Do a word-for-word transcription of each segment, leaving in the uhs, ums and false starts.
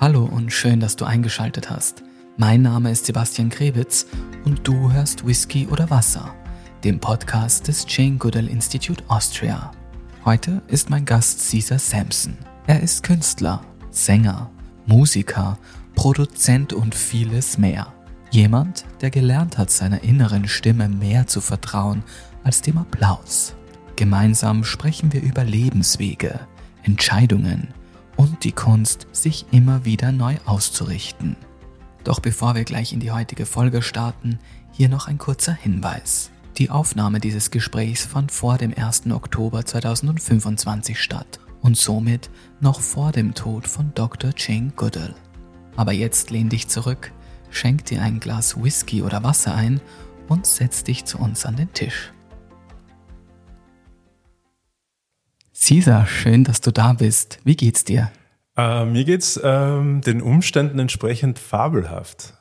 Hallo und schön, dass du eingeschaltet hast. Mein Name ist Sebastian Krebitz und du hörst Whisky oder Wasser, dem Podcast des Jane Goodall Institute Austria. Heute ist mein Gast Caesar Sampson. Er ist Künstler, Sänger, Musiker, Produzent und vieles mehr. Jemand, der gelernt hat, seiner inneren Stimme mehr zu vertrauen als dem Applaus. Gemeinsam sprechen wir über Lebenswege, Entscheidungen und die Kunst, sich immer wieder neu auszurichten. Doch bevor wir gleich in die heutige Folge starten, hier noch ein kurzer Hinweis. Die Aufnahme dieses Gesprächs fand vor dem ersten Oktober zweitausendfünfundzwanzig statt und somit noch vor dem Tod von Doktor Jane Goodall. Aber jetzt lehn dich zurück, schenk dir ein Glas Whisky oder Wasser ein und setz dich zu uns an den Tisch. Caesar, schön, dass du da bist. Wie geht's dir? Uh, mir geht's ähm, den Umständen entsprechend fabelhaft.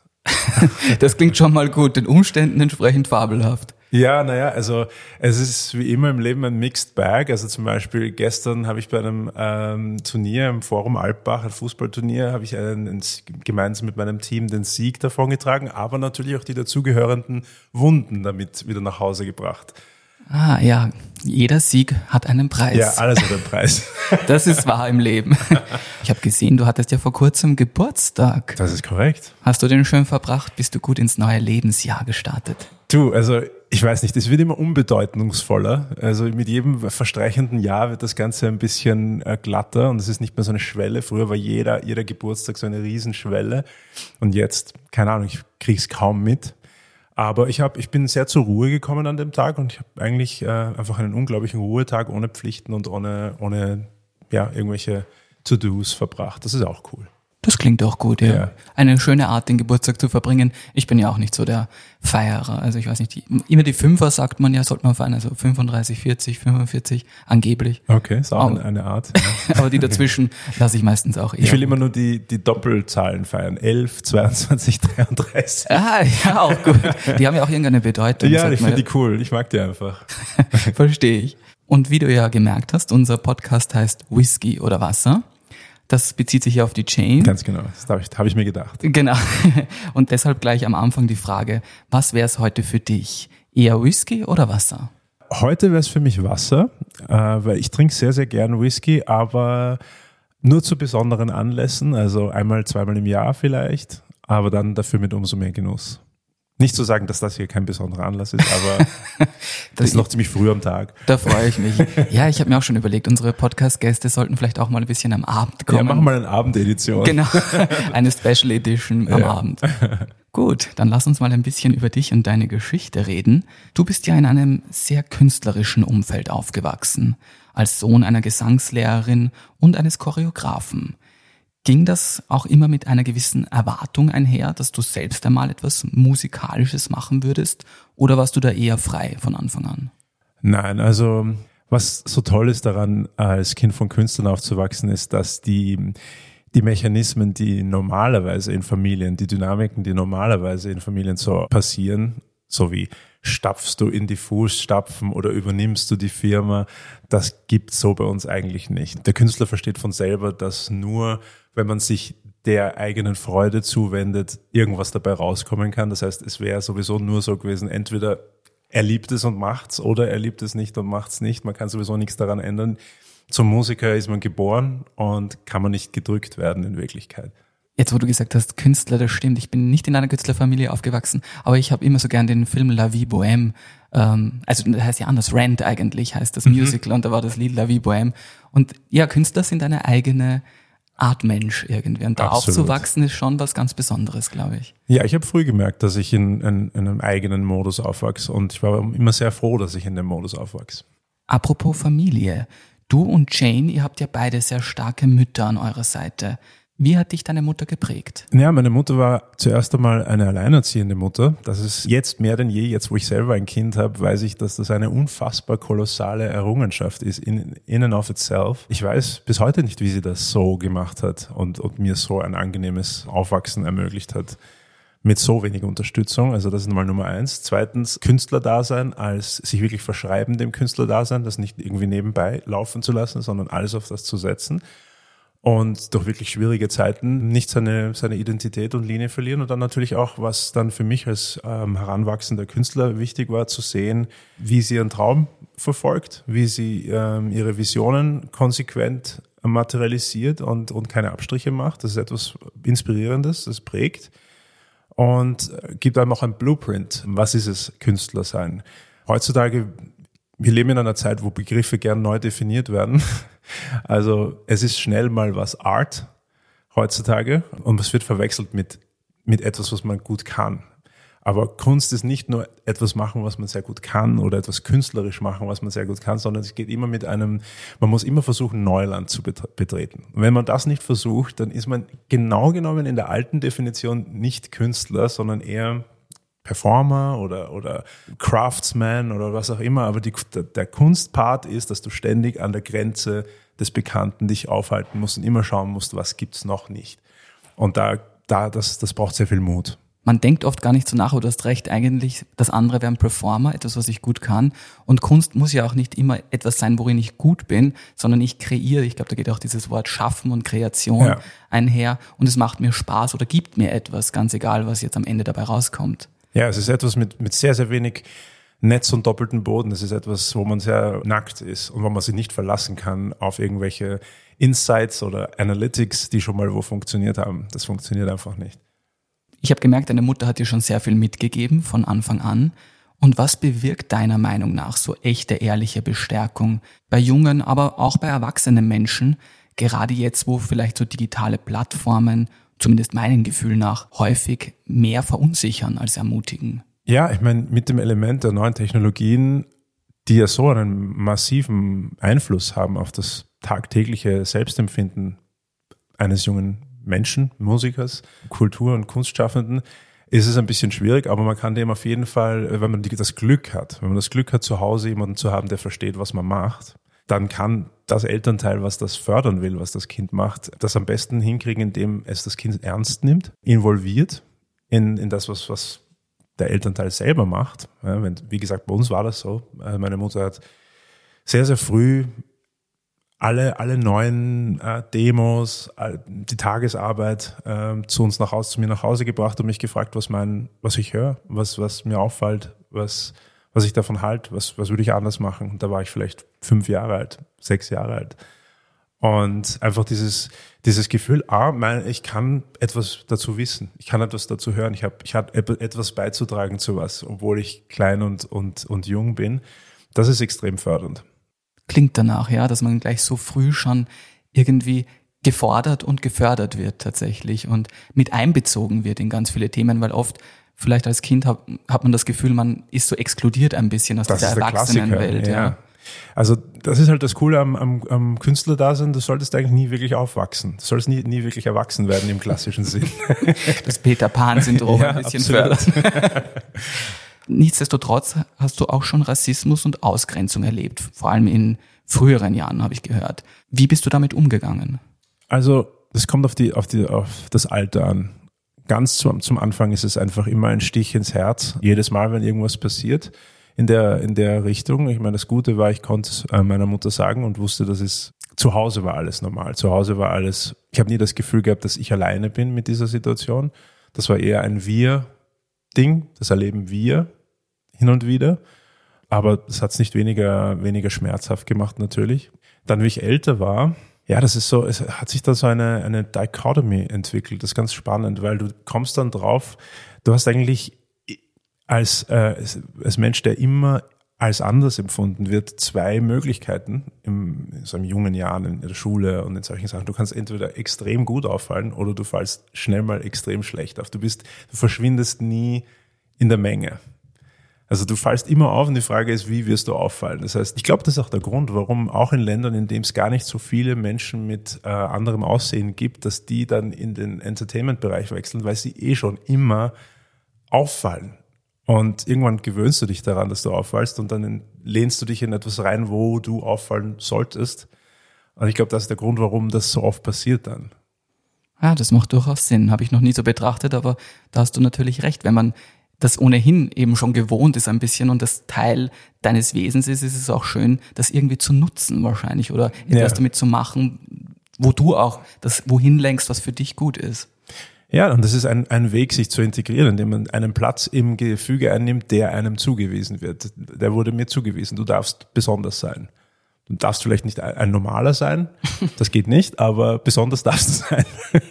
Das klingt schon mal gut, den Umständen entsprechend fabelhaft. Ja, naja, also es ist wie immer im Leben ein Mixed Bag. Also zum Beispiel gestern habe ich bei einem ähm, Turnier im Forum Alpbach, ein Fußballturnier, habe ich einen, einen, gemeinsam mit meinem Team den Sieg davongetragen, aber natürlich auch die dazugehörenden Wunden damit wieder nach Hause gebracht. Ah ja, jeder Sieg hat einen Preis. Ja, alles hat einen Preis. Das ist wahr im Leben. Ich habe gesehen, du hattest ja vor kurzem Geburtstag. Das ist korrekt. Hast du den schön verbracht? Bist du gut ins neue Lebensjahr gestartet? Du, also ich weiß nicht, es wird immer unbedeutungsvoller. Also mit jedem verstreichenden Jahr wird das Ganze ein bisschen glatter und es ist nicht mehr so eine Schwelle. Früher war jeder, jeder Geburtstag so eine Riesenschwelle und jetzt, keine Ahnung, ich krieg's kaum mit. Aber ich habe, ich bin sehr zur Ruhe gekommen an dem Tag und ich habe eigentlich äh, einfach einen unglaublichen Ruhetag ohne Pflichten und ohne, ohne ja, irgendwelche To-Dos verbracht. Das ist auch cool. Das klingt auch gut, ja. ja. Eine schöne Art, den Geburtstag zu verbringen. Ich bin ja auch nicht so der Feierer. Also ich weiß nicht, die, immer die Fünfer sagt man ja, sollte man feiern, also fünfunddreißig, vierzig, fünfundvierzig, angeblich. Okay, ist auch aber, eine Art. Ja. Aber die dazwischen lasse ich meistens auch eher. Ich will immer nur die, die Doppelzahlen feiern. elf, zweiundzwanzig, dreiunddreißig. Ah, ja, auch gut. Die haben ja auch irgendeine Bedeutung. Ja, ich finde die cool. Ich mag die einfach. Verstehe ich. Und wie du ja gemerkt hast, unser Podcast heißt Whisky oder Wasser. Das bezieht sich ja auf die Jane. Ganz genau, das habe ich, hab ich mir gedacht. Genau. Und deshalb gleich am Anfang die Frage, was wäre es heute für dich? Eher Whisky oder Wasser? Heute wäre es für mich Wasser, äh, weil ich trinke sehr, sehr gern Whisky, aber nur zu besonderen Anlässen, also einmal, zweimal im Jahr vielleicht, aber dann dafür mit umso mehr Genuss. Nicht zu sagen, dass das hier kein besonderer Anlass ist, aber das ist noch ziemlich früh am Tag. Da freue ich mich. Ja, ich habe mir auch schon überlegt, unsere Podcast-Gäste sollten vielleicht auch mal ein bisschen am Abend kommen. Ja, machen wir mal eine Abendedition. Genau, eine Special Edition am ja. Abend. Gut, dann lass uns mal ein bisschen über dich und deine Geschichte reden. Du bist ja in einem sehr künstlerischen Umfeld aufgewachsen, als Sohn einer Gesangslehrerin und eines Choreografen. Ging das auch immer mit einer gewissen Erwartung einher, dass du selbst einmal etwas Musikalisches machen würdest? Oder warst du da eher frei von Anfang an? Nein, also was so toll ist daran, als Kind von Künstlern aufzuwachsen, ist, dass die, die Mechanismen, die normalerweise in Familien, die Dynamiken, die normalerweise in Familien so passieren, so wie stapfst du in die Fußstapfen oder übernimmst du die Firma, das gibt's so bei uns eigentlich nicht. Der Künstler versteht von selber, dass nur, wenn man sich der eigenen Freude zuwendet, irgendwas dabei rauskommen kann. Das heißt, es wäre sowieso nur so gewesen, entweder er liebt es und macht's oder er liebt es nicht und macht's nicht. Man kann sowieso nichts daran ändern. Zum Musiker ist man geboren und kann man nicht gedrückt werden in Wirklichkeit. Jetzt, wo du gesagt hast, Künstler, das stimmt. Ich bin nicht in einer Künstlerfamilie aufgewachsen, aber ich habe immer so gern den Film La Vie Bohème, ähm, also das heißt ja anders, Rent eigentlich heißt das Musical mhm. und da war das Lied La Vie Bohème. Und ja, Künstler sind eine eigene Art Mensch irgendwie. Und da Absolut. Aufzuwachsen ist schon was ganz Besonderes, glaube ich. Ja, ich habe früh gemerkt, dass ich in, in, in einem eigenen Modus aufwachse und ich war immer sehr froh, dass ich in dem Modus aufwachse. Apropos Familie. Du und Jane, ihr habt ja beide sehr starke Mütter an eurer Seite. Wie hat dich deine Mutter geprägt? Ja, meine Mutter war zuerst einmal eine alleinerziehende Mutter. Das ist jetzt mehr denn je, jetzt wo ich selber ein Kind habe, weiß ich, dass das eine unfassbar kolossale Errungenschaft ist in, in and of itself. Ich weiß bis heute nicht, wie sie das so gemacht hat und, und mir so ein angenehmes Aufwachsen ermöglicht hat. Mit so wenig Unterstützung, also das ist mal Nummer eins. Zweitens, Künstlerdasein als sich wirklich verschreiben dem Künstlerdasein, das nicht irgendwie nebenbei laufen zu lassen, sondern alles auf das zu setzen. und durch wirklich schwierige Zeiten nicht seine, seine Identität und Linie verlieren. Und dann natürlich auch, was dann für mich als ähm, heranwachsender Künstler wichtig war, zu sehen, wie sie ihren Traum verfolgt, wie sie ähm, ihre Visionen konsequent materialisiert und, und keine Abstriche macht. Das ist etwas Inspirierendes, das prägt und gibt einem auch ein Blueprint. Was ist es, Künstler sein? Heutzutage, wir leben in einer Zeit, wo Begriffe gern neu definiert werden. Also es ist schnell mal was Art heutzutage und es wird verwechselt mit, mit etwas, was man gut kann. Aber Kunst ist nicht nur etwas machen, was man sehr gut kann oder etwas künstlerisch machen, was man sehr gut kann, sondern es geht immer mit einem, man muss immer versuchen, Neuland zu betreten. Und wenn man das nicht versucht, dann ist man genau genommen in der alten Definition nicht Künstler, sondern eher Performer oder, oder Craftsman oder was auch immer. Aber die, der, der Kunstpart ist, dass du ständig an der Grenze des Bekannten dich aufhalten musst und immer schauen musst, was gibt's noch nicht. Und da, da, das, das braucht sehr viel Mut. Man denkt oft gar nicht so nach, aber du hast recht, eigentlich das andere wäre ein Performer, etwas, was ich gut kann. Und Kunst muss ja auch nicht immer etwas sein, worin ich gut bin, sondern ich kreiere. Ich glaube, da geht auch dieses Wort Schaffen und Kreation ja. einher. Und es macht mir Spaß oder gibt mir etwas, ganz egal, was jetzt am Ende dabei rauskommt. Ja, es ist etwas mit, mit sehr, sehr wenig Netz und doppelten Boden. Es ist etwas, wo man sehr nackt ist und wo man sich nicht verlassen kann auf irgendwelche Insights oder Analytics, die schon mal wo funktioniert haben. Das funktioniert einfach nicht. Ich habe gemerkt, deine Mutter hat dir schon sehr viel mitgegeben von Anfang an. Und was bewirkt deiner Meinung nach so echte, ehrliche Bestärkung bei jungen, aber auch bei erwachsenen Menschen, gerade jetzt, wo vielleicht so digitale Plattformen, zumindest meinem Gefühl nach, häufig mehr verunsichern als ermutigen? Ja, ich meine, mit dem Element der neuen Technologien, die ja so einen massiven Einfluss haben auf das tagtägliche Selbstempfinden eines jungen Menschen, Musikers, Kultur- und Kunstschaffenden, ist es ein bisschen schwierig, aber man kann dem auf jeden Fall, wenn man das Glück hat, wenn man das Glück hat, zu Hause jemanden zu haben, der versteht, was man macht, dann kann das Elternteil, was das fördern will, was das Kind macht, das am besten hinkriegen, indem es das Kind ernst nimmt, involviert in, in das, was, was der Elternteil selber macht. Ja, wenn, wie gesagt, bei uns war das so. Meine Mutter hat sehr, sehr früh alle, alle neuen äh, Demos, äh, die Tagesarbeit äh, zu uns nach Hause, zu mir nach Hause gebracht und mich gefragt, was mein, was ich höre, was, was mir auffällt, was, was ich davon halte, was, was würde ich anders machen. Und da war ich vielleicht fünf Jahre alt, sechs Jahre alt. Und einfach dieses, dieses Gefühl, ah, mein, ich kann etwas dazu wissen, ich kann etwas dazu hören, ich habe, ich habe etwas beizutragen zu was, obwohl ich klein und, und, und jung bin. Das ist extrem fördernd. Klingt danach, ja, dass man gleich so früh schon irgendwie gefordert und gefördert wird tatsächlich und mit einbezogen wird in ganz viele Themen, weil oft vielleicht als Kind hat, hat man das Gefühl, man ist so exkludiert ein bisschen aus das dieser Erwachsenenwelt. Ja. Ja. Also das ist halt das Coole am, am, am Künstlerdasein, du solltest eigentlich nie wirklich aufwachsen. Du sollst nie, nie wirklich erwachsen werden im klassischen Sinn. Das Peter-Pan-Syndrom ja, ein bisschen absolut. fördert. Nichtsdestotrotz hast du auch schon Rassismus und Ausgrenzung erlebt, vor allem in früheren Jahren, habe ich gehört. Wie bist du damit umgegangen? Also das kommt auf die, auf die, auf das Alter an. Ganz zum, zum Anfang ist es einfach immer ein Stich ins Herz. Jedes Mal, wenn irgendwas passiert in der, in der Richtung. Ich meine, das Gute war, ich konnte es meiner Mutter sagen und wusste, dass es zu Hause war alles normal. Zu Hause war alles, ich habe nie das Gefühl gehabt, dass ich alleine bin mit dieser Situation. Das war eher ein Wir-Ding. Das erleben wir hin und wieder. Aber das hat es nicht weniger, weniger schmerzhaft gemacht natürlich. Dann, wie ich älter war, ja, das ist so, es hat sich da so eine, eine Dichotomy entwickelt. Das ist ganz spannend, weil du kommst dann drauf, du hast eigentlich als, äh, als Mensch, der immer als anders empfunden wird, zwei Möglichkeiten im, in so einem jungen Jahren in der Schule und in solchen Sachen. Du kannst entweder extrem gut auffallen oder du fallst schnell mal extrem schlecht auf. Du bist, du verschwindest nie in der Menge. Also du fallst immer auf und die Frage ist, wie wirst du auffallen? Das heißt, ich glaube, das ist auch der Grund, warum auch in Ländern, in denen es gar nicht so viele Menschen mit äh, anderem Aussehen gibt, dass die dann in den Entertainment-Bereich wechseln, weil sie eh schon immer auffallen. Und irgendwann gewöhnst du dich daran, dass du auffallst und dann lehnst du dich in etwas rein, wo du auffallen solltest. Und ich glaube, das ist der Grund, warum das so oft passiert dann. Ja, das macht durchaus Sinn. Habe ich noch nie so betrachtet, aber da hast du natürlich recht. Wenn man das ohnehin eben schon gewohnt ist ein bisschen und das Teil deines Wesens ist, ist es auch schön, das irgendwie zu nutzen wahrscheinlich oder etwas ja. damit zu machen, wo du auch das wohin lenkst, was für dich gut ist. Ja, und das ist ein, ein Weg, sich zu integrieren, indem man einen Platz im Gefüge einnimmt, der einem zugewiesen wird. Der wurde mir zugewiesen. Du darfst besonders sein. Du darfst vielleicht nicht ein, ein Normaler sein, das geht nicht, aber besonders darfst du sein.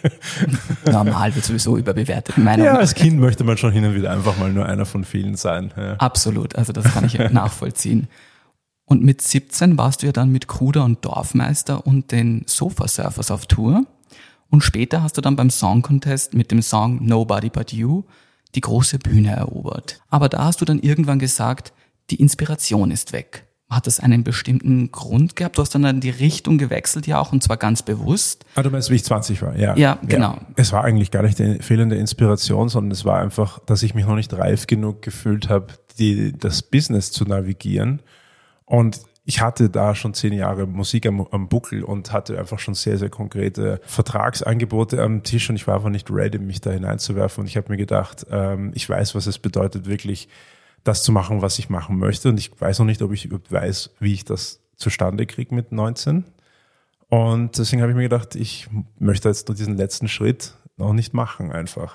Normal wird sowieso überbewertet, in meiner Ja, Meinung. als Kind möchte man schon hin und wieder einfach mal nur einer von vielen sein. Ja. Absolut, also das kann ich nachvollziehen. Und mit siebzehn warst du ja dann mit Kruder und Dorfmeister und den Sofa Surfers auf Tour. Und später hast du dann beim Song Contest mit dem Song Nobody But You die große Bühne erobert. Aber da hast du dann irgendwann gesagt, die Inspiration ist weg. Hat das einen bestimmten Grund gehabt? Du hast dann, dann die Richtung gewechselt, ja auch, und zwar ganz bewusst. Ah, du meinst, wie ich zwanzig war? Ja, ja genau. Ja. Es war eigentlich gar nicht die fehlende Inspiration, sondern es war einfach, dass ich mich noch nicht reif genug gefühlt habe, die, das Business zu navigieren. Und ich hatte da schon zehn Jahre Musik am, am Buckel und hatte einfach schon sehr, sehr konkrete Vertragsangebote am Tisch und ich war einfach nicht ready, mich da hineinzuwerfen. Und ich habe mir gedacht, ähm, ich weiß, was es bedeutet, wirklich das zu machen, was ich machen möchte. Und ich weiß noch nicht, ob ich überhaupt weiß, wie ich das zustande kriege mit neunzehn. Und deswegen habe ich mir gedacht, ich möchte jetzt nur diesen letzten Schritt noch nicht machen einfach.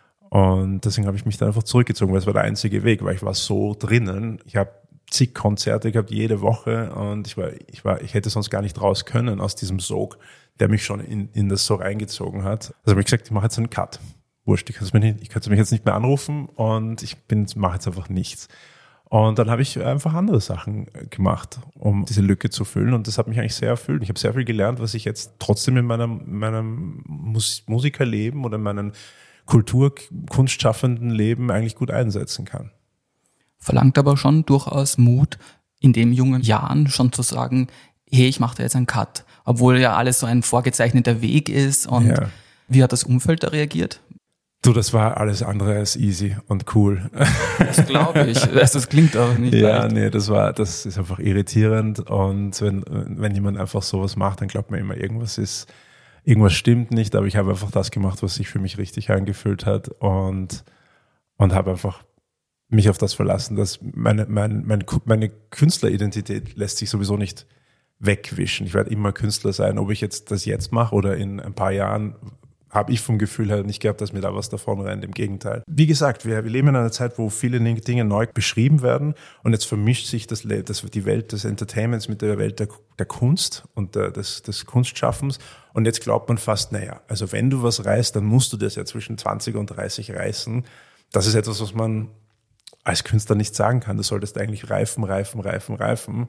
Und deswegen habe ich mich dann einfach zurückgezogen, weil es war der einzige Weg, weil ich war so drinnen. Ich habe zig Konzerte gehabt, jede Woche, und ich war, ich war, ich hätte sonst gar nicht raus können aus diesem Sog, der mich schon in, in das Sog eingezogen hat. Also habe ich gesagt, ich mache jetzt einen Cut. Wurscht, ich kann es mir nicht, ich kann mich jetzt nicht mehr anrufen und ich bin, mache jetzt einfach nichts. Und dann habe ich einfach andere Sachen gemacht, um diese Lücke zu füllen, und das hat mich eigentlich sehr erfüllt. Ich habe sehr viel gelernt, was ich jetzt trotzdem in meinem, meinem Mus- Musikerleben oder in meinem Kultur-, kunstschaffenden Leben eigentlich gut einsetzen kann. Verlangt aber schon durchaus Mut, in den jungen Jahren schon zu sagen, hey, ich mache da jetzt einen Cut. Obwohl ja alles so ein vorgezeichneter Weg ist. Und ja. Wie hat das Umfeld da reagiert? Du, das war alles andere als easy und cool. Das glaube ich. Das klingt auch nicht Ja, leicht. nee, das war, das ist einfach irritierend. Und wenn, wenn jemand einfach sowas macht, dann glaubt man immer, irgendwas ist, irgendwas stimmt nicht. Aber ich habe einfach das gemacht, was sich für mich richtig angefühlt hat, und, und habe einfach mich auf das verlassen, dass meine, meine, meine, meine Künstleridentität lässt sich sowieso nicht wegwischen. Ich werde immer Künstler sein, ob ich jetzt das jetzt mache oder in ein paar Jahren, habe ich vom Gefühl her nicht gehabt, dass mir da was davon rennt. Im Gegenteil. Wie gesagt, wir, wir leben in einer Zeit, wo viele Dinge neu beschrieben werden, und jetzt vermischt sich das, das, die Welt des Entertainments mit der Welt der, der Kunst und der, des, des Kunstschaffens, und jetzt glaubt man fast, naja, also wenn du was reißt, dann musst du das ja zwischen zwanzig und dreißig reißen. Das ist etwas, was man als Künstler nicht sagen kann. Du solltest eigentlich reifen, reifen, reifen, reifen.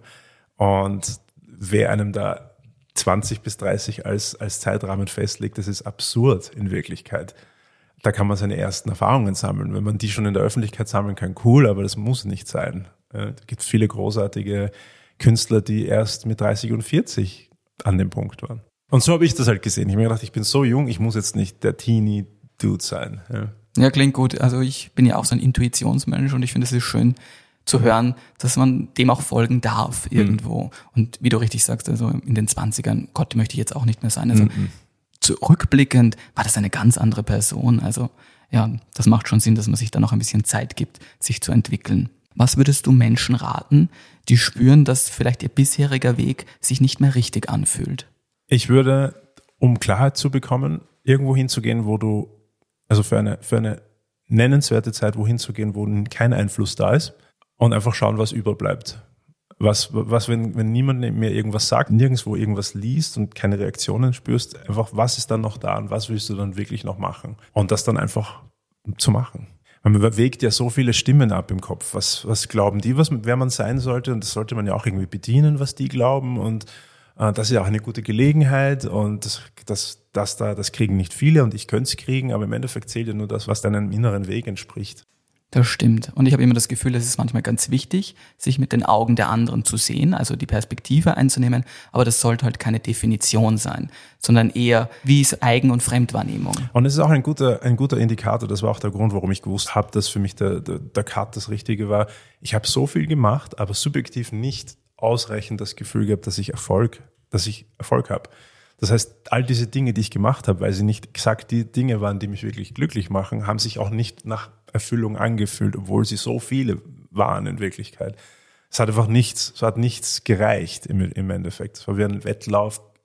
Und wer einem da zwanzig bis dreißig als, als Zeitrahmen festlegt, das ist absurd in Wirklichkeit. Da kann man seine ersten Erfahrungen sammeln. Wenn man die schon in der Öffentlichkeit sammeln kann, cool, aber das muss nicht sein. Da gibt es viele großartige Künstler, die erst mit dreißig und vierzig an dem Punkt waren. Und so habe ich das halt gesehen. Ich habe mir gedacht, ich bin so jung, ich muss jetzt nicht der Teenie-Dude sein. Ja. Ja, klingt gut. Also ich bin ja auch so ein Intuitionsmensch, und ich finde es ist schön zu hören, dass man dem auch folgen darf irgendwo. Mhm. Und wie du richtig sagst, also in den zwanzigern, Gott, die möchte ich jetzt auch nicht mehr sein. Also mhm. zurückblickend war das eine ganz andere Person. Also ja, das macht schon Sinn, dass man sich da noch ein bisschen Zeit gibt, sich zu entwickeln. Was würdest du Menschen raten, die spüren, dass vielleicht ihr bisheriger Weg sich nicht mehr richtig anfühlt? Ich würde, um Klarheit zu bekommen, irgendwo hinzugehen, wo du Also für eine, für eine nennenswerte Zeit wohin zu gehen, wo kein Einfluss da ist, und einfach schauen, was überbleibt. Was, was wenn, wenn niemand mehr irgendwas sagt, nirgendwo irgendwas liest und keine Reaktionen spürst, einfach, was ist dann noch da und was willst du dann wirklich noch machen? Und das dann einfach zu machen. Man wägt ja so viele Stimmen ab im Kopf. Was, was glauben die, was, wer man sein sollte? Und das sollte man ja auch irgendwie bedienen, was die glauben. Und das ist ja auch eine gute Gelegenheit, und das, das, das, da, das kriegen nicht viele, und ich könnte es kriegen, aber im Endeffekt zählt ja nur das, was deinem inneren Weg entspricht. Das stimmt. Und ich habe immer das Gefühl, es ist manchmal ganz wichtig, sich mit den Augen der anderen zu sehen, also die Perspektive einzunehmen, aber das sollte halt keine Definition sein, sondern eher, wie ist Eigen- und Fremdwahrnehmung. Und es ist auch ein guter, ein guter Indikator, das war auch der Grund, warum ich gewusst habe, dass für mich der, der, der Cut das Richtige war. Ich habe so viel gemacht, aber subjektiv nicht ausreichend das Gefühl gehabt, dass ich Erfolg, dass ich Erfolg habe. Das heißt, all diese Dinge, die ich gemacht habe, weil sie nicht exakt die Dinge waren, die mich wirklich glücklich machen, haben sich auch nicht nach Erfüllung angefühlt, obwohl sie so viele waren in Wirklichkeit. Es hat einfach nichts, es hat nichts gereicht im, im Endeffekt. Es war wie ein Wettlauf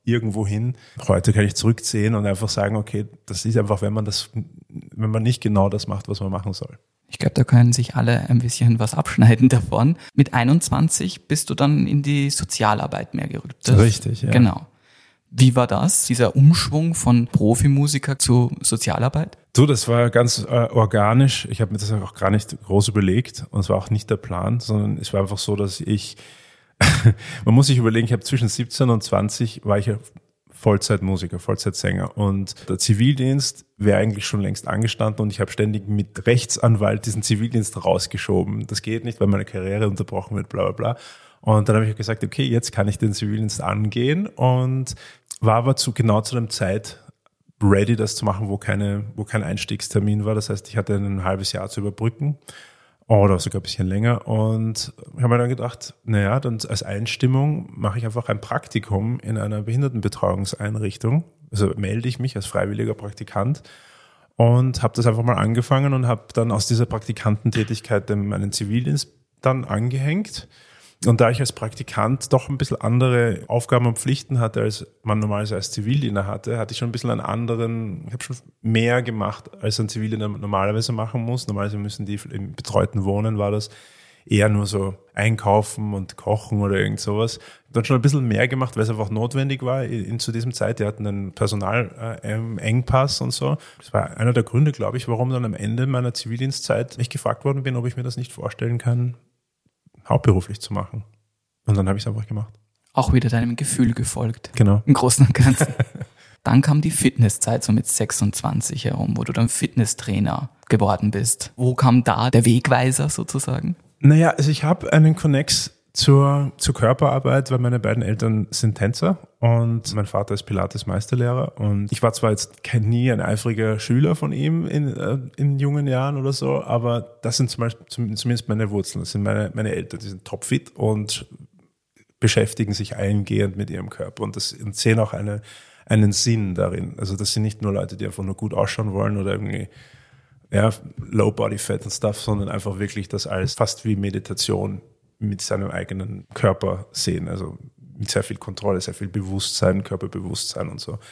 irgendwo hin. Heute kann ich zurückziehen und einfach sagen, okay, das ist einfach, wenn man das, wenn man nicht genau das macht, was man machen soll. Ich glaube, da können sich alle ein bisschen was abschneiden davon. Mit einundzwanzig bist du dann in die Sozialarbeit mehr gerückt. Das, Richtig, ja. Genau. Wie war das, dieser Umschwung von Profimusiker zu Sozialarbeit? Du, das war ganz äh, organisch. Ich habe mir das auch gar nicht groß überlegt und es war auch nicht der Plan, sondern es war einfach so, dass ich, man muss sich überlegen, ich habe zwischen siebzehn und zwanzig war ich ja Vollzeitmusiker, Vollzeitsänger und der Zivildienst wäre eigentlich schon längst angestanden und ich habe ständig mit Rechtsanwalt diesen Zivildienst rausgeschoben. Das geht nicht, weil meine Karriere unterbrochen wird, bla bla bla. Und dann habe ich gesagt, okay, jetzt kann ich den Zivildienst angehen und war aber zu genau zu dem Zeit ready, das zu machen, wo keine, wo kein Einstiegstermin war. Das heißt, ich hatte ein halbes Jahr zu überbrücken oder sogar ein bisschen länger und habe mir dann gedacht, naja, dann als Einstimmung mache ich einfach ein Praktikum in einer Behindertenbetreuungseinrichtung. Also melde ich mich als freiwilliger Praktikant und habe das einfach mal angefangen und habe dann aus dieser Praktikantentätigkeit meinen Zivildienst dann angehängt. Und da ich als Praktikant doch ein bisschen andere Aufgaben und Pflichten hatte, als man normalerweise als Zivildiener hatte, hatte ich schon ein bisschen einen anderen, ich habe schon mehr gemacht, als ein Zivildiener normalerweise machen muss. Normalerweise müssen die im betreuten Wohnen, war das eher nur so einkaufen und kochen oder irgend sowas. Ich habe dann schon ein bisschen mehr gemacht, weil es einfach notwendig war in, in zu diesem Zeit. Die hatten einen Personalengpass äh, und so. Das war einer der Gründe, glaube ich, warum dann am Ende meiner Zivildienstzeit ich gefragt worden bin, ob ich mir das nicht vorstellen kann, hauptberuflich zu machen. Und dann habe ich es einfach gemacht. Auch wieder deinem Gefühl gefolgt. Genau. Im Großen und Ganzen. Dann kam die Fitnesszeit so mit sechsundzwanzig herum, wo du dann Fitnesstrainer geworden bist. Wo kam da der Wegweiser sozusagen? Naja, also ich habe einen Connex zur, zur Körperarbeit, weil meine beiden Eltern sind Tänzer und mein Vater ist Pilates-Meisterlehrer und ich war zwar jetzt kein, nie ein eifriger Schüler von ihm in, äh, in jungen Jahren oder so, aber das sind zum Beispiel zumindest meine Wurzeln, das sind meine, meine Eltern, die sind topfit und beschäftigen sich eingehend mit ihrem Körper und, das, und sehen auch eine, einen Sinn darin. Also das sind nicht nur Leute, die einfach nur gut ausschauen wollen oder irgendwie ja, Low Body Fat und Stuff, sondern einfach wirklich das als fast wie Meditation mit seinem eigenen Körper sehen, also mit sehr viel Kontrolle, sehr viel Bewusstsein, Körperbewusstsein und so.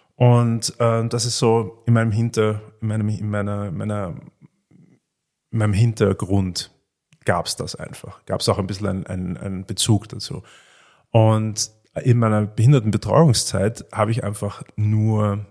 Und äh, das ist so in meinem Hinter, in meinem, in meiner, meiner, in meinem Hintergrund gab es das einfach. Gab es auch ein bisschen einen, einen, einen Bezug dazu. Und in meiner Behindertenbetreuungszeit habe ich einfach nur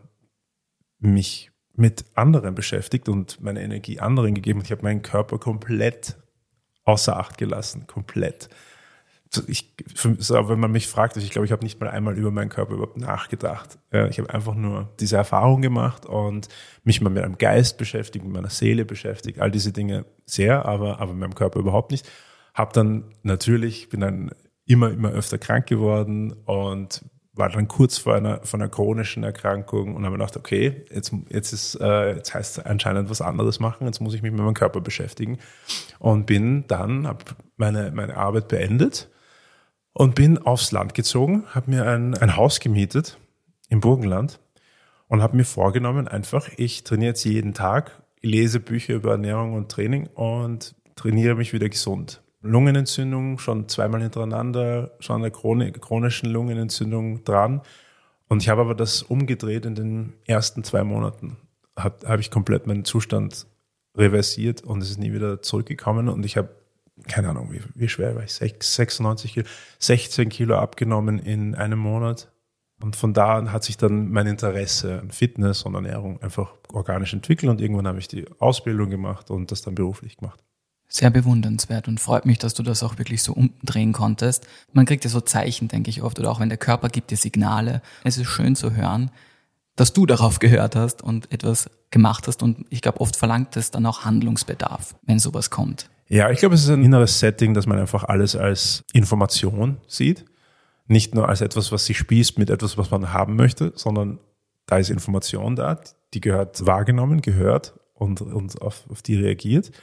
mich mit anderen beschäftigt und meine Energie anderen gegeben. Ich habe meinen Körper komplett außer Acht gelassen, komplett. Ich, wenn man mich fragt, ich glaube, ich habe nicht mal einmal über meinen Körper überhaupt nachgedacht. Ich habe einfach nur diese Erfahrung gemacht und mich mal mit meinem Geist beschäftigt, mit meiner Seele beschäftigt, all diese Dinge sehr, aber, aber mit meinem Körper überhaupt nicht. Habe dann natürlich, bin dann immer, immer öfter krank geworden und war dann kurz vor einer, vor einer chronischen Erkrankung und habe mir gedacht, okay, jetzt, jetzt ist, äh, jetzt heißt es anscheinend was anderes machen, jetzt muss ich mich mit meinem Körper beschäftigen und bin dann, habe meine, meine Arbeit beendet und bin aufs Land gezogen, habe mir ein, ein Haus gemietet im Burgenland und habe mir vorgenommen, einfach, ich trainiere jetzt jeden Tag, lese Bücher über Ernährung und Training und trainiere mich wieder gesund. Lungenentzündung, schon zweimal hintereinander, schon an der chronischen Lungenentzündung dran. Und ich habe aber das umgedreht in den ersten zwei Monaten. Habe hab ich komplett meinen Zustand reversiert und es ist nie wieder zurückgekommen. Und ich habe, keine Ahnung, wie, wie schwer war ich, sechsundneunzig Kilo, sechzehn Kilo abgenommen in einem Monat. Und von da an hat sich dann mein Interesse an Fitness und Ernährung einfach organisch entwickelt. Und irgendwann habe ich die Ausbildung gemacht und das dann beruflich gemacht. Sehr bewundernswert und freut mich, dass du das auch wirklich so umdrehen konntest. Man kriegt ja so Zeichen, denke ich oft, oder auch wenn der Körper gibt dir Signale. Es ist schön zu hören, dass du darauf gehört hast und etwas gemacht hast und ich glaube, oft verlangt es dann auch Handlungsbedarf, wenn sowas kommt. Ja, ich glaube, es ist ein inneres Setting, dass man einfach alles als Information sieht. Nicht nur als etwas, was sich spießt mit etwas, was man haben möchte, sondern da ist Information da, die gehört wahrgenommen, gehört und, und auf, auf die reagiert.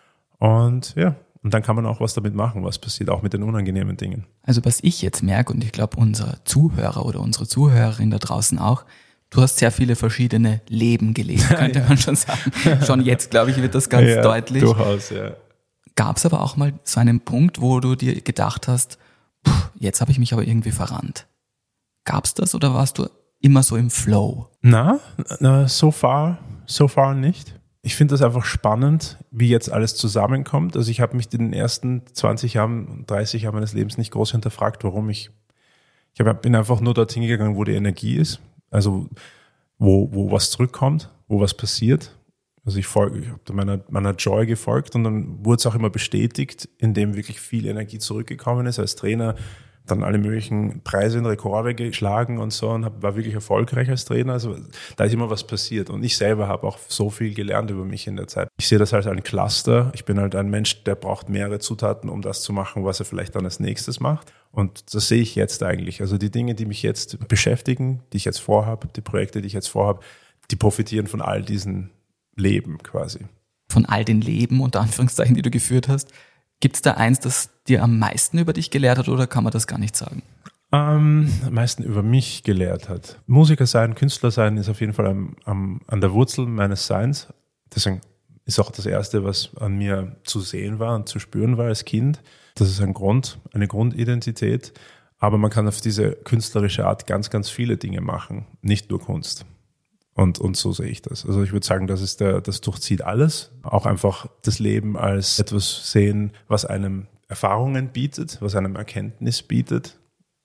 Und ja, und dann kann man auch was damit machen, was passiert auch mit den unangenehmen Dingen. Also was ich jetzt merke, und ich glaube unser Zuhörer oder unsere Zuhörerin da draußen auch, du hast sehr viele verschiedene Leben gelebt, könnte ja. man schon sagen. Schon jetzt, glaube ich, wird das ganz ja, deutlich. Durchaus, ja. Gab es aber auch mal so einen Punkt, wo du dir gedacht hast, pff, jetzt habe ich mich aber irgendwie verrannt. Gab's das oder warst du immer so im Flow? Na, na so far, so far nicht. Ich finde das einfach spannend, wie jetzt alles zusammenkommt. Also ich habe mich in den ersten zwanzig Jahren, dreißig Jahren meines Lebens nicht groß hinterfragt, warum ich, ich hab, bin einfach nur dorthin gegangen, wo die Energie ist. Also wo, wo was zurückkommt, wo was passiert. Also ich folge, ich habe meiner, meiner Joy gefolgt und dann wurde es auch immer bestätigt, indem wirklich viel Energie zurückgekommen ist. Als Trainer dann alle möglichen Preise in Rekorde geschlagen und so und hab, war wirklich erfolgreich als Trainer. Also da ist immer was passiert und ich selber habe auch so viel gelernt über mich in der Zeit. Ich sehe das als ein Cluster. Ich bin halt ein Mensch, der braucht mehrere Zutaten, um das zu machen, was er vielleicht dann als nächstes macht. Und das sehe ich jetzt eigentlich. Also die Dinge, die mich jetzt beschäftigen, die ich jetzt vorhabe, die Projekte, die ich jetzt vorhabe, die profitieren von all diesen Leben quasi. Von all den Leben, unter Anführungszeichen, die du geführt hast. Gibt es da eins, das dir am meisten über dich gelehrt hat oder kann man das gar nicht sagen? Ähm, am meisten über mich gelehrt hat. Musiker sein, Künstler sein ist auf jeden Fall am, am, an der Wurzel meines Seins. Deswegen ist auch das Erste, was an mir zu sehen war und zu spüren war als Kind. Das ist ein Grund, eine Grundidentität. Aber man kann auf diese künstlerische Art ganz, ganz viele Dinge machen, nicht nur Kunst. Und, und so sehe ich das. Also ich würde sagen, das ist der, das durchzieht alles. Auch einfach das Leben als etwas sehen, was einem Erfahrungen bietet, was einem Erkenntnis bietet.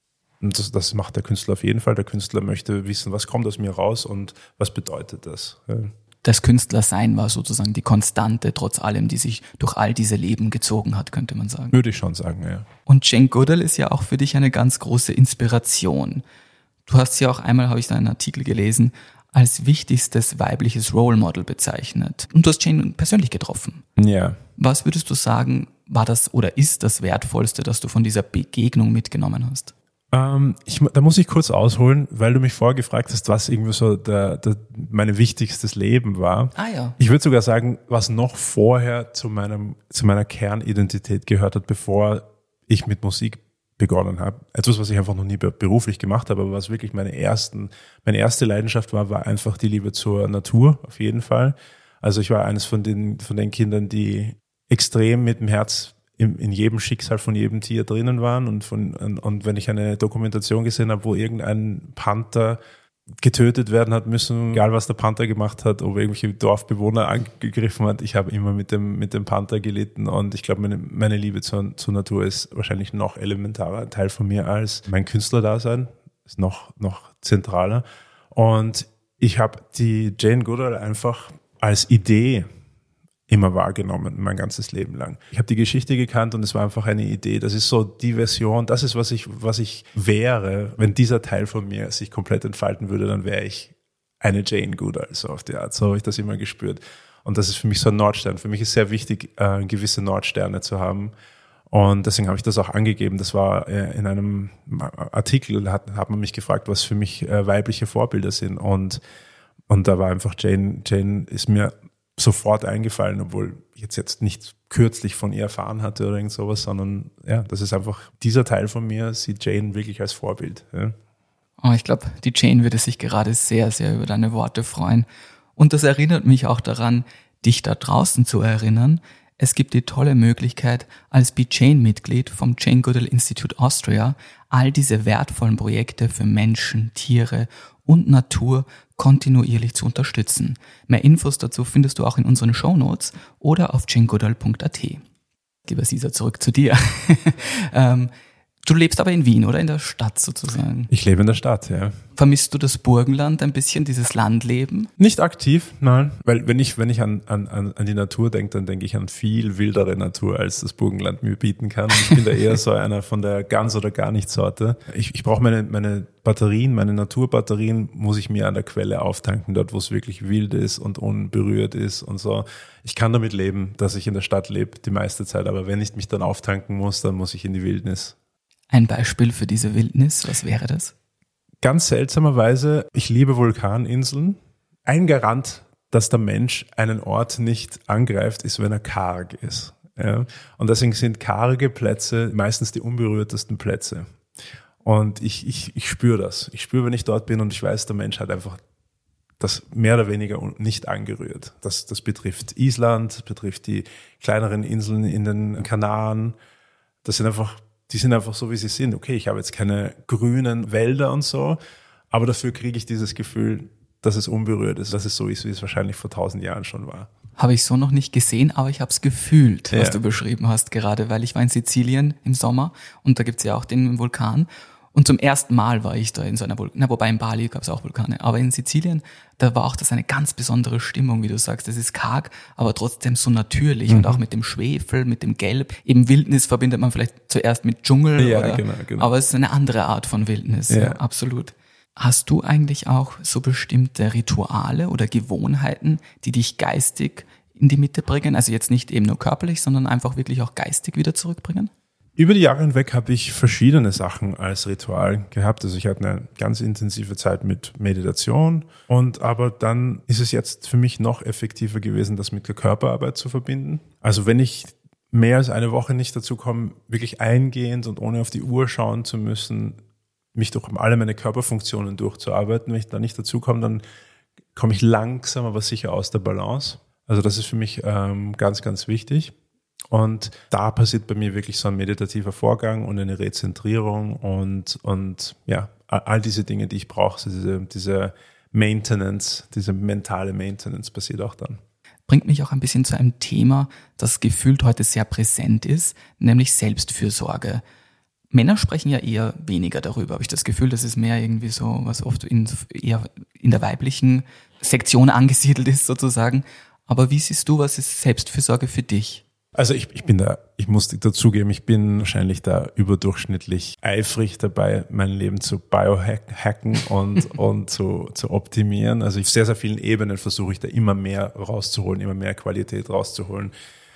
Und das, das macht der Künstler auf jeden Fall. Der Künstler möchte wissen, was kommt aus mir raus und was bedeutet das. Ja. Das Künstlersein war sozusagen die Konstante, trotz allem, die sich durch all diese Leben gezogen hat, könnte man sagen. Würde ich schon sagen, ja. Und Jane Goodall ist ja auch für dich eine ganz große Inspiration. Du hast sie auch einmal, habe ich da einen Artikel gelesen, als wichtigstes weibliches Role Model bezeichnet. Und du hast Jane persönlich getroffen. Ja. Was würdest du sagen, war das oder ist das Wertvollste, das du von dieser Begegnung mitgenommen hast? Ähm, ich, da muss ich kurz ausholen, weil du mich vorher gefragt hast, was irgendwie so der, der, mein wichtigstes Leben war. Ah ja. Ich würde sogar sagen, was noch vorher zu meinem, zu meiner Kernidentität gehört hat, bevor ich mit Musik begonnen habe. Etwas, was ich einfach noch nie beruflich gemacht habe, aber was wirklich meine ersten, meine erste Leidenschaft war, war einfach die Liebe zur Natur, auf jeden Fall. Also ich war eines von den, von den Kindern, die extrem mit dem Herz in, in jedem Schicksal von jedem Tier drinnen waren und von, und, und wenn ich eine Dokumentation gesehen habe, wo irgendein Panther getötet werden hat müssen, egal was der Panther gemacht hat, ob irgendwelche Dorfbewohner angegriffen hat. Ich habe immer mit dem mit dem Panther gelitten und ich glaube, meine, meine Liebe zur, zur Natur ist wahrscheinlich noch elementarer Teil von mir als mein Künstlerdasein, ist noch, noch zentraler. Und ich habe die Jane Goodall einfach als Idee immer wahrgenommen, mein ganzes Leben lang. Ich habe die Geschichte gekannt und es war einfach eine Idee. Das ist so die Version, das ist, was ich, was ich wäre, wenn dieser Teil von mir sich komplett entfalten würde, dann wäre ich eine Jane Goodall, so auf die Art. So habe ich das immer gespürt. Und das ist für mich so ein Nordstern. Für mich ist sehr wichtig, äh, gewisse Nordsterne zu haben. Und deswegen habe ich das auch angegeben. Das war äh, in einem Artikel, hat, hat man mich gefragt, was für mich äh, weibliche Vorbilder sind. Und, und da war einfach Jane, Jane ist mir sofort eingefallen, obwohl ich jetzt, jetzt nicht kürzlich von ihr erfahren hatte oder irgend sowas, sondern ja, das ist einfach, dieser Teil von mir sieht Jane wirklich als Vorbild. Ja. Oh, ich glaube, die Jane würde sich gerade sehr, sehr über deine Worte freuen. Und das erinnert mich auch daran, dich da draußen zu erinnern. Es gibt die tolle Möglichkeit, als Be Jane-Mitglied vom Jane Goodall Institute Austria all diese wertvollen Projekte für Menschen, Tiere und Natur kontinuierlich zu unterstützen. Mehr Infos dazu findest du auch in unseren Shownotes oder auf jane goodall punkt a t. Lieber Sisa, zurück zu dir. ähm, du lebst aber in Wien, oder? In der Stadt sozusagen. Ich lebe in der Stadt, ja. Vermisst du das Burgenland ein bisschen, dieses Landleben? Nicht aktiv, nein. Weil wenn ich, wenn ich an, an, an die Natur denke, dann denke ich an viel wildere Natur, als das Burgenland mir bieten kann. Ich bin da eher so einer von der ganz oder gar nicht Sorte. Ich, ich brauche meine, meine Batterien, meine Naturbatterien muss ich mir an der Quelle auftanken, dort wo es wirklich wild ist und unberührt ist und so. Ich kann damit leben, dass ich in der Stadt lebe, die meiste Zeit. Aber wenn ich mich dann auftanken muss, dann muss ich in die Wildnis. Ein Beispiel für diese Wildnis, was wäre das? Ganz seltsamerweise, ich liebe Vulkaninseln. Ein Garant, dass der Mensch einen Ort nicht angreift, ist, wenn er karg ist. Ja? Und deswegen sind karge Plätze meistens die unberührtesten Plätze. Und ich, ich, ich spüre das. Ich spüre, wenn ich dort bin und ich weiß, der Mensch hat einfach das mehr oder weniger nicht angerührt. Das, das betrifft Island, betrifft die kleineren Inseln in den Kanaren. Das sind einfach die sind einfach so, wie sie sind. Okay, ich habe jetzt keine grünen Wälder und so, aber dafür kriege ich dieses Gefühl, dass es unberührt ist, dass es so ist, wie es wahrscheinlich vor tausend Jahren schon war. Habe ich so noch nicht gesehen, aber ich habe es gefühlt, was ja. du beschrieben hast gerade, weil ich war in Sizilien im Sommer und da gibt's ja auch den Vulkan. Und zum ersten Mal war ich da in so einer Vulkan, na, wobei in Bali gab's auch Vulkane, aber in Sizilien, da war auch das eine ganz besondere Stimmung, wie du sagst. Es ist karg, aber trotzdem so natürlich mhm. und auch mit dem Schwefel, mit dem Gelb. Eben Wildnis verbindet man vielleicht zuerst mit Dschungel, ja, oder, genau, genau. aber es ist eine andere Art von Wildnis, ja. Ja, absolut. Hast du eigentlich auch so bestimmte Rituale oder Gewohnheiten, die dich geistig in die Mitte bringen? Also jetzt nicht eben nur körperlich, sondern einfach wirklich auch geistig wieder zurückbringen? Über die Jahre hinweg habe ich verschiedene Sachen als Ritual gehabt. Also ich hatte eine ganz intensive Zeit mit Meditation und aber dann ist es jetzt für mich noch effektiver gewesen, das mit der Körperarbeit zu verbinden. Also wenn ich mehr als eine Woche nicht dazu komme, wirklich eingehend und ohne auf die Uhr schauen zu müssen, mich durch alle meine Körperfunktionen durchzuarbeiten. Wenn ich da nicht dazu komme, dann komme ich langsam, aber sicher aus der Balance. Also das ist für mich ähm, ganz, ganz wichtig. Und da passiert bei mir wirklich so ein meditativer Vorgang und eine Rezentrierung und, und ja, all diese Dinge, die ich brauche, diese, diese Maintenance, diese mentale Maintenance passiert auch dann. Bringt mich auch ein bisschen zu einem Thema, das gefühlt heute sehr präsent ist, nämlich Selbstfürsorge. Männer sprechen ja eher weniger darüber, habe ich das Gefühl. Das ist mehr irgendwie so, was oft in, eher in der weiblichen Sektion angesiedelt ist sozusagen. Aber wie siehst du, was ist Selbstfürsorge für dich? Also ich, ich bin da, ich muss dazugeben, ich bin wahrscheinlich da überdurchschnittlich eifrig dabei, mein Leben zu biohacken und, und zu, zu optimieren. Also auf sehr, sehr vielen Ebenen versuche ich da immer mehr rauszuholen, immer mehr Qualität rauszuholen.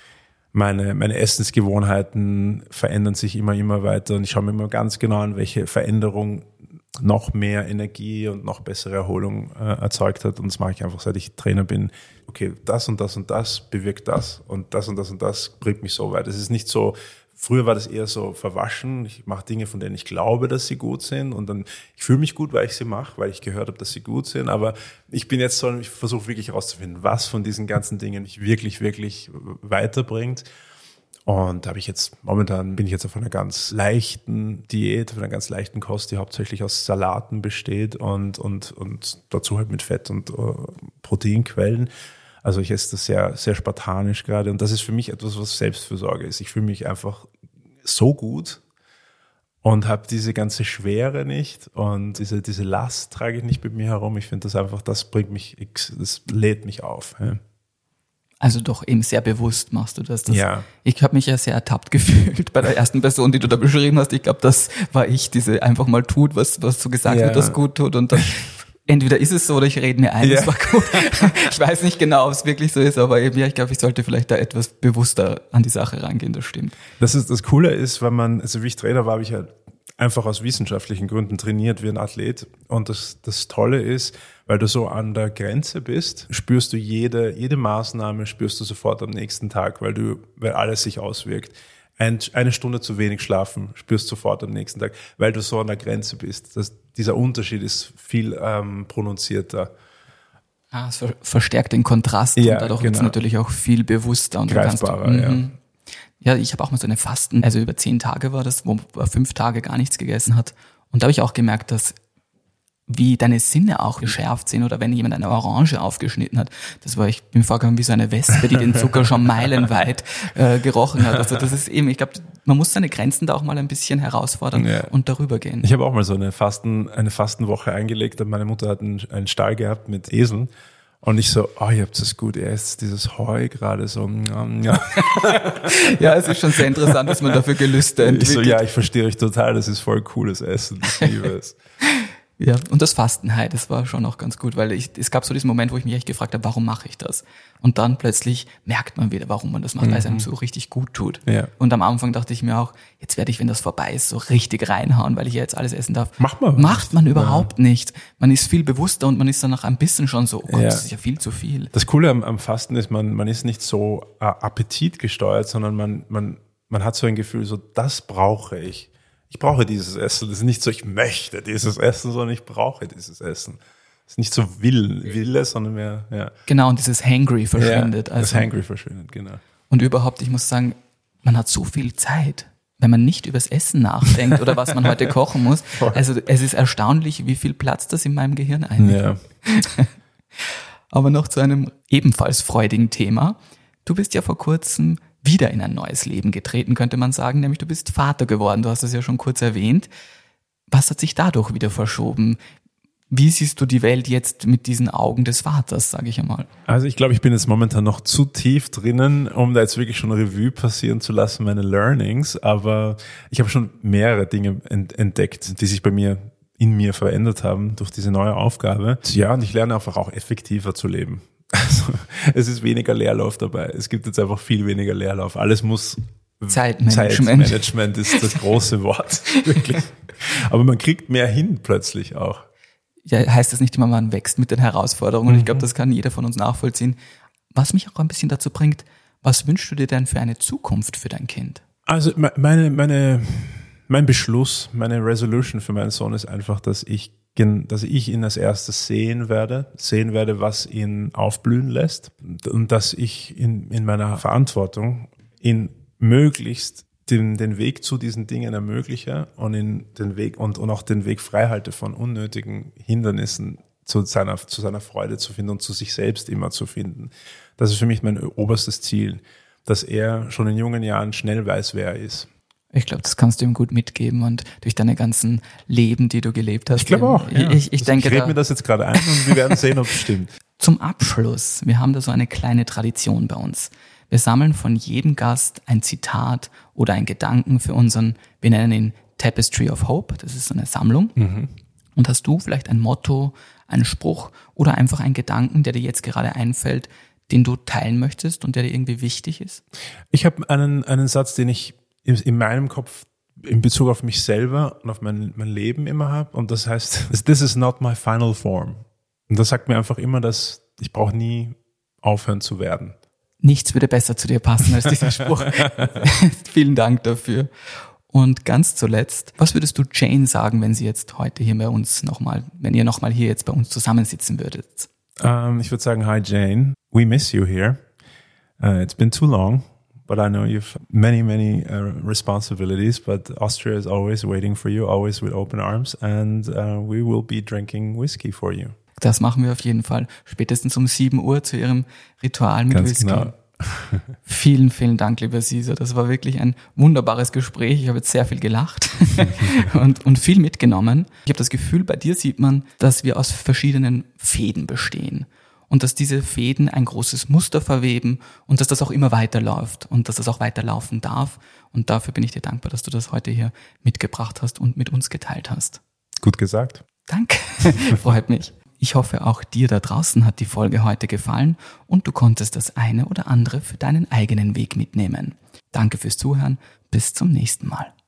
Meine, meine Essensgewohnheiten verändern sich immer, immer weiter und ich schaue mir immer ganz genau an, welche Veränderung noch mehr Energie und noch bessere Erholung äh, erzeugt hat. Und das mache ich einfach, seit ich Trainer bin. Okay, das und das und das bewirkt das und das und das und das bringt mich so weit. Es ist nicht so, früher war das eher so verwaschen. Ich mache Dinge, von denen ich glaube, dass sie gut sind und dann, ich fühle mich gut, weil ich sie mache, weil ich gehört habe, dass sie gut sind. Aber ich bin jetzt so, ich versuche wirklich herauszufinden, was von diesen ganzen Dingen mich wirklich, wirklich weiterbringt. Und da habe ich jetzt, momentan bin ich jetzt auf einer ganz leichten Diät, auf einer ganz leichten Kost, die hauptsächlich aus Salaten besteht und, und, und dazu halt mit Fett und uh, Proteinquellen. Also ich esse das sehr, sehr spartanisch gerade und das ist für mich etwas, was Selbstfürsorge ist. Ich fühle mich einfach so gut und habe diese ganze Schwere nicht und diese, diese Last trage ich nicht mit mir herum. Ich finde das einfach, das bringt mich, das lädt mich auf. Ja. Also doch eben sehr bewusst machst du das. das ja. Ich habe mich ja sehr ertappt gefühlt bei der ersten Person, die du da beschrieben hast. Ich glaube, das war ich, diese einfach mal tut, was was so gesagt ja. wird, was gut tut und dann entweder ist es so oder ich rede mir ein, ja. das war gut. Ich weiß nicht genau, ob es wirklich so ist, aber eben ja, ich glaube, ich sollte vielleicht da etwas bewusster an die Sache rangehen, das stimmt. Das ist das Coole ist, wenn man, also wie ich Trainer war, habe ich ja einfach aus wissenschaftlichen Gründen trainiert wie ein Athlet. Und das, das Tolle ist, weil du so an der Grenze bist, spürst du jede, jede Maßnahme, spürst du sofort am nächsten Tag, weil du, weil alles sich auswirkt. Ein, eine Stunde zu wenig schlafen, spürst sofort am nächsten Tag, weil du so an der Grenze bist. Das, dieser Unterschied ist viel ähm, prononzierter. Ah, es ver- verstärkt den Kontrast ja, und dadurch genau. wird es natürlich auch viel bewusster. Und greifbarer, du, ja. m- Ja, ich habe auch mal so eine Fasten, also über zehn Tage war das, wo man fünf Tage gar nichts gegessen hat. Und da habe ich auch gemerkt, dass wie deine Sinne auch geschärft sind oder wenn jemand eine Orange aufgeschnitten hat. Das war, ich bin vorgekommen wie so eine Wespe, die den Zucker schon meilenweit äh, gerochen hat. Also das ist eben, ich glaube, man muss seine Grenzen da auch mal ein bisschen herausfordern ja. und darüber gehen. Ich habe auch mal so eine Fasten, eine Fastenwoche eingelegt und meine Mutter hat einen, einen Stall gehabt mit Eseln. Und ich so, oh, ihr habt das gut, ihr esst dieses Heu gerade so. Ja. Ja, es ist schon sehr interessant, dass man dafür Gelüste entwickelt. Ich so, ja, ich verstehe euch total, das ist voll cooles Essen, ich liebe es. Ja, und das Fastenhai, das war schon auch ganz gut, weil ich, es gab so diesen Moment, wo ich mich echt gefragt habe, warum mache ich das? Und dann plötzlich merkt man wieder, warum man das macht, mhm. weil es einem so richtig gut tut. Ja. Und am Anfang dachte ich mir auch, jetzt werde ich, wenn das vorbei ist, so richtig reinhauen, weil ich ja jetzt alles essen darf. Macht man Macht nicht. man überhaupt ja. nicht. Man ist viel bewusster und man ist dann nach ein bisschen schon so, oh Gott, ja. das ist ja viel zu viel. Das Coole am, am Fasten ist, man, man ist nicht so äh, appetitgesteuert, sondern man, man, man hat so ein Gefühl, so das brauche ich. Ich brauche dieses Essen. Das ist nicht so, ich möchte dieses Essen, sondern ich brauche dieses Essen. Das ist nicht so Will, Wille, sondern mehr, ja. Genau, und dieses Hangry verschwindet. Ja, also. das Hangry verschwindet, genau. Und überhaupt, ich muss sagen, man hat so viel Zeit. wenn man nicht übers Essen nachdenkt oder was man heute kochen muss. Also es ist erstaunlich, wie viel Platz das in meinem Gehirn einnimmt. Ja. Aber noch zu einem ebenfalls freudigen Thema. Du bist ja vor kurzem wieder in ein neues Leben getreten, könnte man sagen, nämlich du bist Vater geworden. Du hast es ja schon kurz erwähnt. Was hat sich dadurch wieder verschoben? Wie siehst du die Welt jetzt mit diesen Augen des Vaters, sage ich einmal? Also ich glaube, ich bin jetzt momentan noch zu tief drinnen, um da jetzt wirklich schon Revue passieren zu lassen, meine Learnings. Aber ich habe schon mehrere Dinge entdeckt, die sich bei mir, in mir verändert haben durch diese neue Aufgabe. Ja, und ich lerne einfach auch effektiver zu leben. Also es ist weniger Leerlauf dabei. Es gibt jetzt einfach viel weniger Leerlauf. Alles muss... Zeitmanagement. Zeitmanagement ist das große Wort, wirklich. Aber man kriegt mehr hin plötzlich auch. Ja, heißt das nicht immer, man wächst mit den Herausforderungen. Und mhm. ich glaube, das kann jeder von uns nachvollziehen. Was mich auch ein bisschen dazu bringt, was wünschst du dir denn für eine Zukunft für dein Kind? Also meine, meine, mein Beschluss, meine Resolution für meinen Sohn ist einfach, dass ich, dass ich ihn als erstes sehen werde, sehen werde, was ihn aufblühen lässt. Und dass ich in, in meiner Verantwortung ihn möglichst den, den Weg zu diesen Dingen ermögliche und in den Weg und, und auch den Weg freihalte von unnötigen Hindernissen zu seiner, zu seiner Freude zu finden und zu sich selbst immer zu finden. Das ist für mich mein oberstes Ziel, dass er schon in jungen Jahren schnell weiß, wer er ist. Ich glaube, das kannst du ihm gut mitgeben und durch deine ganzen Leben, die du gelebt hast. Ich glaube auch. Ja. Ich, ich, ich denke, ich rede mir das jetzt gerade ein und wir werden sehen, ob es stimmt. Zum Abschluss, wir haben da so eine kleine Tradition bei uns. Wir sammeln von jedem Gast ein Zitat oder einen Gedanken für unseren, wir nennen ihn Tapestry of Hope, das ist so eine Sammlung. Mhm. Und hast du vielleicht ein Motto, einen Spruch oder einfach einen Gedanken, der dir jetzt gerade einfällt, den du teilen möchtest und der dir irgendwie wichtig ist? Ich habe einen, einen Satz, den ich in, in meinem Kopf in Bezug auf mich selber und auf mein, mein Leben immer habe. Und das heißt, this is not my final form. Und das sagt mir einfach immer, dass ich brauche nie aufhören zu werden. Nichts würde besser zu dir passen als dieser Spruch. Vielen Dank dafür. Und ganz zuletzt, was würdest du Jane sagen, wenn sie jetzt heute hier bei uns nochmal, wenn ihr nochmal hier jetzt bei uns zusammensitzen würdet? Um, ich würde sagen, hi Jane, we miss you here. Uh, it's been too long, but I know you've many, many uh, responsibilities, but Austria is always waiting for you, always with open arms, and uh, we will be drinking whiskey for you. Das machen wir auf jeden Fall. Spätestens um sieben Uhr zu Ihrem Ritual mit Ganz Whisky. Genau. Vielen, vielen Dank, lieber Cesar. Das war wirklich ein wunderbares Gespräch. Ich habe jetzt sehr viel gelacht und, und viel mitgenommen. Ich habe das Gefühl, bei dir sieht man, dass wir aus verschiedenen Fäden bestehen und dass diese Fäden ein großes Muster verweben und dass das auch immer weiterläuft und dass das auch weiterlaufen darf. Und dafür bin ich dir dankbar, dass du das heute hier mitgebracht hast und mit uns geteilt hast. Gut gesagt. Danke, freut mich. Ich hoffe, auch dir da draußen hat die Folge heute gefallen und du konntest das eine oder andere für deinen eigenen Weg mitnehmen. Danke fürs Zuhören, bis zum nächsten Mal.